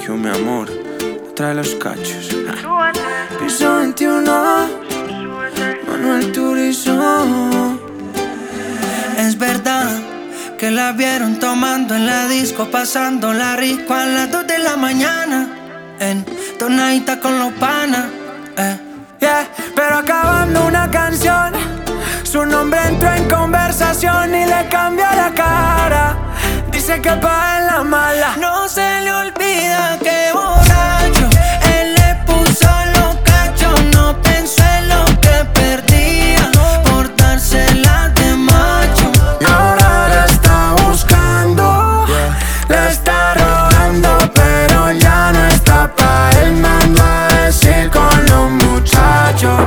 Sergio, mi amor, trae los cachos. Piso 21, Manuel Turizo. Es verdad que la vieron tomando en la disco, pasándola rico a las 2 de la mañana, en tonadita con los panas. Yeah, pero acabando una canción, su nombre entró en conversación y le cambió la cara. Dice que pa' en la mala no se le olvida que borracho él le puso los cachos. No pensó en lo que perdía por dársela de macho. Y ahora la está buscando, la está rogando, pero ya no está pa' él. Mando a decir con los muchachos.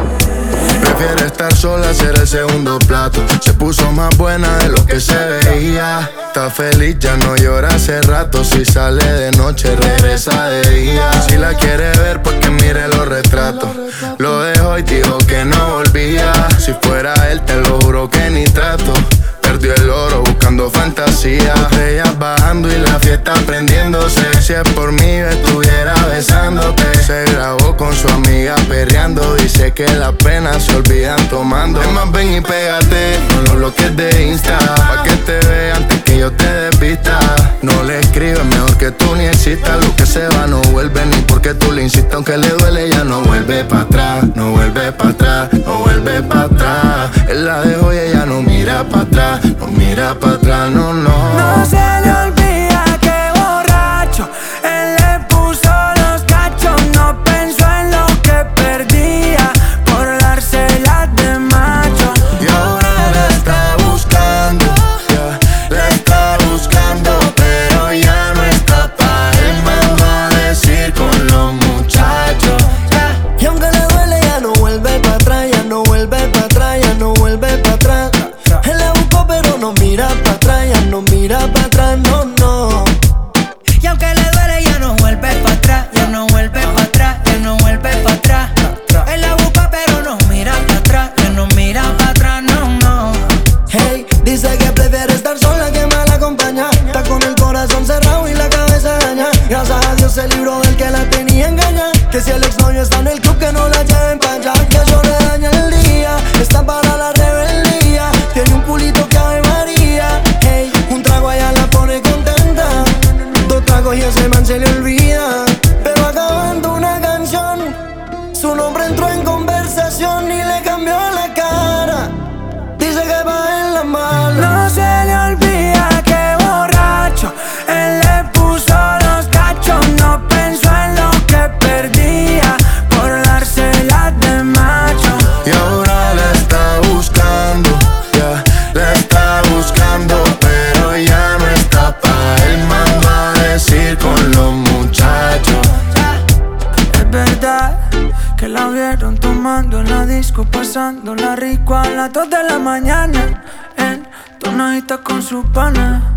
Prefiere estar sola, hacer el segundo plato. Se puso más buena de lo que se veía. Está feliz, ya no llora hace rato. Si sale de noche, regresa de día. Si la quiere ver, pues que mire los retratos. Lo dejó y dijo que no volvía. Si fuera él, te lo juro que ni trato. Perdió el oro buscando fantasía. Ellas bajando y la fiesta prendiéndose. Si es por mí, yo estuviera besándote. Se grabó con su amiga perreando. Dice que las penas se olvidan tomando. Es más, ven y pégate con los bloques de Insta, pa' que te vea antes que yo te desvista. No le escribes, mejor que tú ni existas. Lo que se va no vuelve, ni porque tú le insistas. Aunque le duele, ya no vuelve pa' atrás. No vuelve pa' atrás, no vuelve pa' atrás. Él la dejó y ella no mira pa' atrás. No mira pa' atrás, no, no. No se le olvida que borracho él le puso los cachos. No pensó en lo que perdía por dársela de macho. Y ahora la está buscando, la está buscando, pero ya no está pa' él. Mando a decir con los muchachos. Y aunque le duele, ya no vuelve pa' atrás. Ya no vuelve pa' atrás, ya no vuelve pa' atrás. Él la buscó pero no mira pa' atrás. Ya no mira pa' atrás, no, no. Y aunque le duele, ya no vuelve pa' atrás. Ya no vuelve pa' atrás, ya no vuelve pa' atrás. Él la busca pero no mira pa' atrás. Ya no mira pa' atrás, no, no. Hey, dice que prefiere estar sola que mal acompañada. Está con el corazón cerrado y la cabeza dañada. Gracias a Dios se libró del que la tenía engañada. Que si el exnovio está en el club, que no la lleven pa' allá. Que eso le daña el día, está para la rebeldía. Tiene un culito que Ave María. Hey, un trago allá la pone contenta. 2 tragos y ese man se le olvida. Pero acabando una canción, su nombre entró en conversación y le cambió la cara. Dice que va en la mala. No se le olvida que borracho él le puso los cachos. No pensó en lo que perdía por dársela de macho. Y ahora la está buscando, la está buscando, pero ya no está pa' él. Mando a decir con los muchachos. Es verdad que la vieron tomando en la disco, pasándola rico a las 2 de la mañana, en tonadita con su pana.